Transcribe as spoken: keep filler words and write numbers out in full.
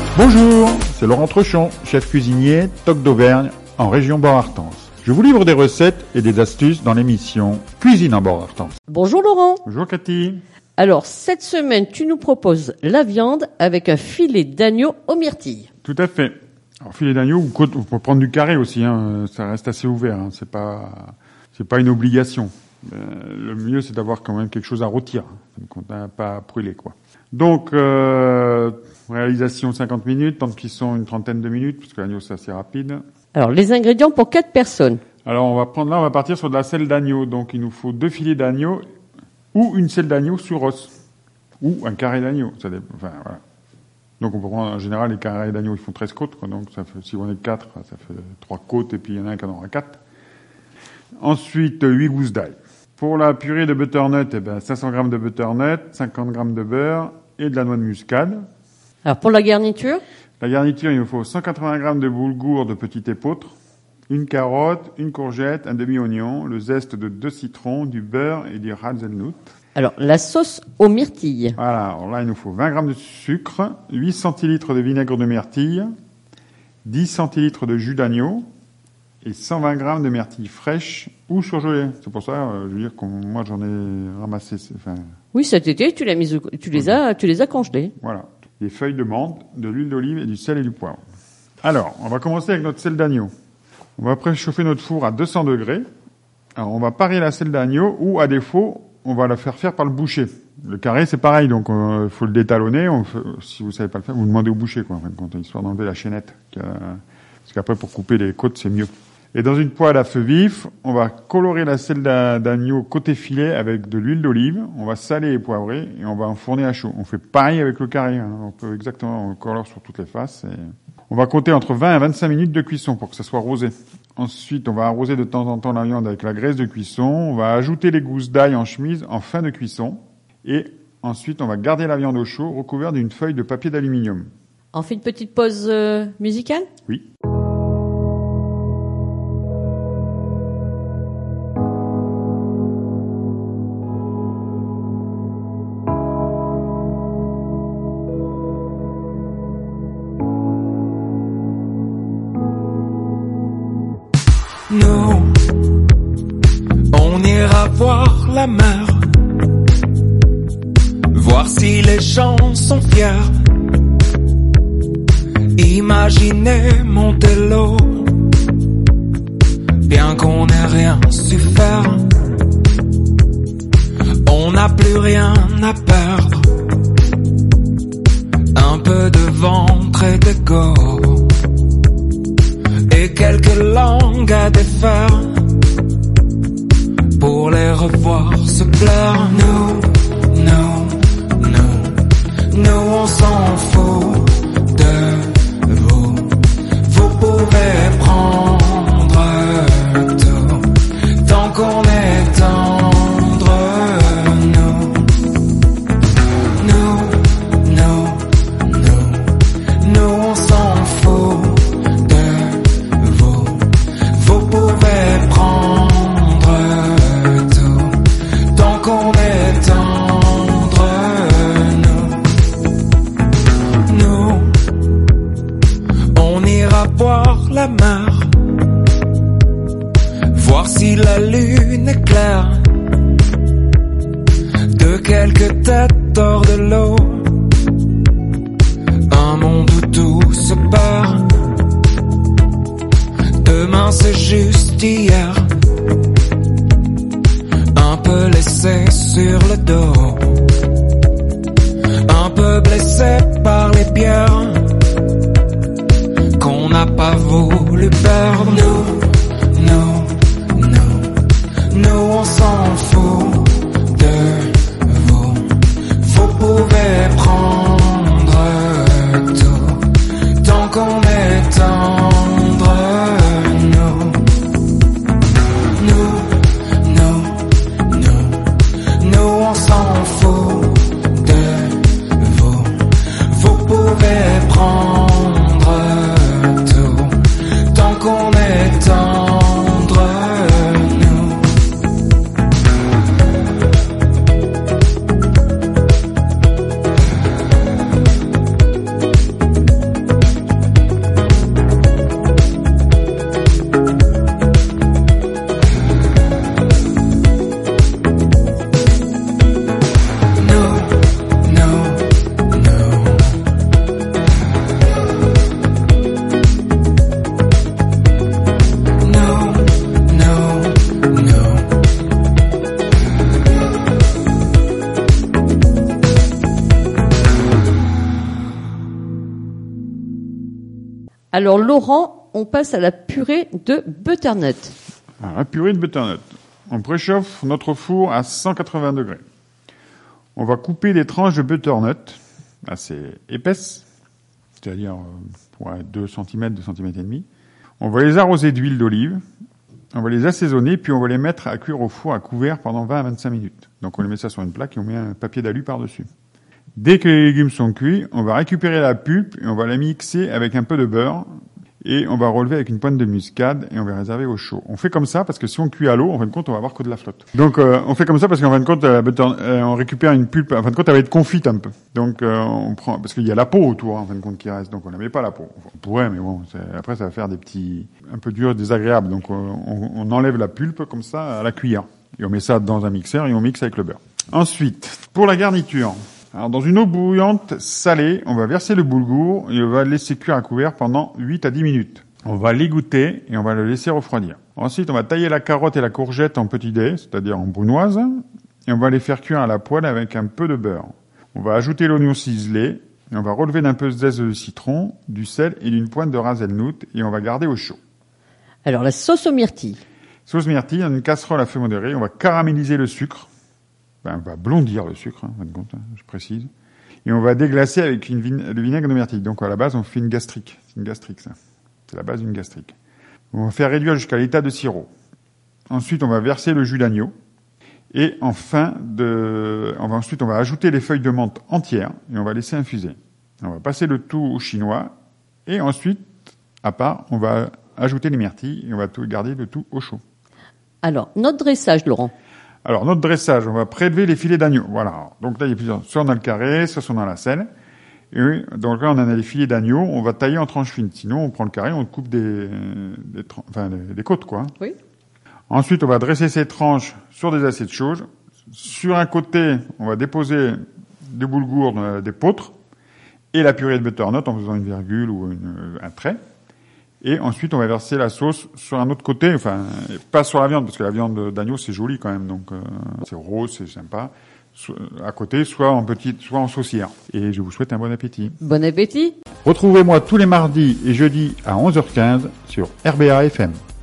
Bonjour, c'est Laurent Trechon, chef cuisinier, Toc d'Auvergne, en région Bord-Artense. Je vous livre des recettes et des astuces dans l'émission Cuisine en Bord-Artense. Bonjour Laurent. Bonjour Cathy. Alors, cette semaine, tu nous proposes la viande avec un filet d'agneau aux myrtilles. Tout à fait. Alors, filet d'agneau ou côte, on peut prendre du carré aussi, hein, ça reste assez ouvert, hein, c'est pas, c'est pas une obligation. Euh, le mieux, c'est d'avoir quand même quelque chose à rôtir, hein, qu'on n'a pas à brûler, quoi. Donc, euh, réalisation cinquante minutes, temps de cuisson une trentaine de minutes, parce que l'agneau c'est assez rapide. Alors, les ingrédients pour quatre personnes. Alors, on va prendre là, on va partir sur de la selle d'agneau. Donc, il nous faut deux filets d'agneau ou une selle d'agneau sur os, ou un carré d'agneau. Ça dépend, enfin, voilà. Donc, on peut prendre, en général, les carrés d'agneau, ils font treize côtes, quoi. Donc, ça fait, si on est quatre, ça fait trois côtes, et puis il y en a un qui en aura quatre. Ensuite, huit gousses d'ail. Pour la purée de butternut, eh ben, cinq cents grammes de butternut, cinquante grammes de beurre et de la noix de muscade. Alors, pour la garniture? La garniture, il nous faut cent quatre-vingts grammes de boulgour de petit épeautre, une carotte, une courgette, un demi-oignon, le zeste de deux citrons, du beurre et du hazelnut. Alors, la sauce aux myrtilles. Voilà, alors là, il nous faut vingt grammes de sucre, huit centilitres de vinaigre de myrtille, dix centilitres de jus d'agneau, et cent vingt grammes de myrtilles fraîches ou surgelées. C'est pour ça, euh, je veux dire que moi j'en ai ramassé. Enfin, oui, cet été, tu l'as mis, au- tu les as, tu les as congelés. voilà. Des feuilles de menthe, de l'huile d'olive et du sel et du poivre. Alors, on va commencer avec notre selle d'agneau. On va préchauffer notre four à deux cents degrés. Alors, on va parer la selle d'agneau ou, à défaut, on va la faire faire par le boucher. Le carré, c'est pareil, donc il euh, faut le détalonner. On fait, si vous savez pas le faire, vous demandez au boucher, quoi, en fin de compte, histoire d'enlever la chaînette. Euh, parce qu'après, pour couper les côtes, c'est mieux. Et dans une poêle à feu vif, on va colorer la selle d'a- d'agneau côté filet avec de l'huile d'olive. On va saler et poivrer et on va enfourner à chaud. On fait pareil avec le carré. Hein. On peut exactement, on colore sur toutes les faces. Et on va compter entre vingt et vingt-cinq minutes de cuisson pour que ça soit rosé. Ensuite, on va arroser de temps en temps la viande avec la graisse de cuisson. On va ajouter les gousses d'ail en chemise en fin de cuisson. Et ensuite, on va garder la viande au chaud, recouverte d'une feuille de papier d'aluminium. On fait une petite pause euh, musicale? Oui. Nous, on ira voir la mer, voir si les gens sont fiers. Imaginez Montello, bien qu'on n'ait rien su faire. On n'a plus rien à perdre, un peu de ventre et d'ego, et quelques langues à défaire pour les revoir se plaire. Nous, nous, nous, nous on s'en fout de vous. Vous pouvez prendre tout tant qu'on est tendre. Nous, nous, nous, nous, nous on s'en fout. Vous pouvez prendre tout tant qu'on est tendre. Nous, nous, on ira boire la mer, voir si la lune est claire. De quelques têtes hors de l'eau, un monde où tout se perd. Demain c'est juste hier, un peu laissé sur le dos, un peu blessé par les bières qu'on n'a pas voulu perdre. Nous, nous, nous, nous on s'en fout de vous. Vous pouvez prendre tout tant qu'on est tendre. Alors Laurent, on passe à la purée de butternut. Alors, la purée de butternut. On préchauffe notre four à cent quatre-vingts degrés. On va couper des tranches de butternut assez épaisses, c'est-à-dire pour deux centimètres, deux centimètres et demi. On va les arroser d'huile d'olive. On va les assaisonner, puis on va les mettre à cuire au four à couvert pendant vingt à vingt-cinq minutes. Donc on les met ça sur une plaque et on met un papier d'alu par-dessus. Dès que les légumes sont cuits, on va récupérer la pulpe et on va la mixer avec un peu de beurre et on va relever avec une pointe de muscade et on va réserver au chaud. On fait comme ça parce que si on cuit à l'eau, en fin de compte, on va avoir que de la flotte. Donc euh, on fait comme ça parce qu'en fin de compte, la butter, euh, on récupère une pulpe. En fin de compte, elle va être confite un peu. Donc euh, on prend parce qu'il y a la peau autour, en fin de compte, qui reste. Donc on la met pas la peau. On pourrait, mais bon, c'est, après ça va faire des petits, un peu dur, désagréable. Donc euh, on, on enlève la pulpe comme ça à la cuillère et on met ça dans un mixeur et on mixe avec le beurre. Ensuite, pour la garniture. Alors, dans une eau bouillante salée, on va verser le boulgour et on va le laisser cuire à couvert pendant huit à dix minutes. On va l'égoutter et on va le laisser refroidir. Ensuite, on va tailler la carotte et la courgette en petits dés, c'est-à-dire en brunoise, et on va les faire cuire à la poêle avec un peu de beurre. On va ajouter l'oignon ciselé et on va relever d'un peu de zeste de citron, du sel et d'une pointe de hazelnut et on va garder au chaud. Alors la sauce aux myrtilles. Sauce myrtille, dans une casserole à feu modéré, on va caraméliser le sucre. Ben, on va blondir le sucre, hein, en fin de compte, hein, je précise. Et on va déglacer avec une vin- le vinaigre de myrtille. Donc à la base, on fait une gastrique. C'est une gastrique, ça. C'est la base d'une gastrique. On va faire réduire jusqu'à l'état de sirop. Ensuite, on va verser le jus d'agneau. Et enfin, de... on va, ensuite, on va ajouter les feuilles de menthe entières et on va laisser infuser. On va passer le tout au chinois. Et ensuite, à part, on va ajouter les myrtilles et on va tout garder le tout au chaud. Alors, notre dressage, Laurent. Alors, notre dressage, on va prélever les filets d'agneau. Voilà. Donc là, il y a plusieurs. Soit on a le carré, soit on a la selle. Et oui, donc là, on en a les filets d'agneau. On va tailler en tranches fines. Sinon, on prend le carré, on coupe des, des, enfin, des, des côtes, quoi. Oui. Ensuite, on va dresser ces tranches sur des assiettes chaudes. Sur un côté, on va déposer des boulgours, euh, des poutres et la purée de butternut en faisant une virgule ou une, un trait. Et ensuite, on va verser la sauce sur un autre côté, enfin, pas sur la viande, parce que la viande d'agneau, c'est joli quand même, donc euh, c'est rose, c'est sympa. Soit à côté, soit en petite, soit en saucière. Et je vous souhaite un bon appétit. Bon appétit. Retrouvez-moi tous les mardis et jeudis à onze heures quinze sur R B A F M.